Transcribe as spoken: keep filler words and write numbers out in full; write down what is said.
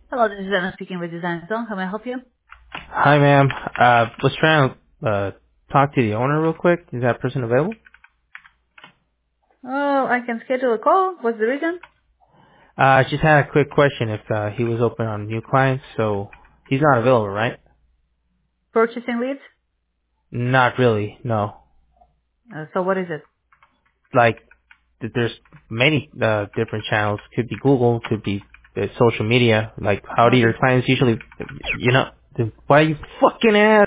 Hello, this is Anna speaking with Design Zone. How may I help you? Hi, ma'am. Uh, was trying to uh, talk to the owner real quick. Is that person available? Oh, I can schedule a call. What's the reason? Uh, I just had a quick question if uh, he was open on new clients. So he's not available, right? Purchasing leads? Not really. No. Uh, so what is it? Like th- there's many uh, different channels. Could be Google. Could be uh, social media. Like how do Oh, your this is... clients usually? You know. Why you fucking ass?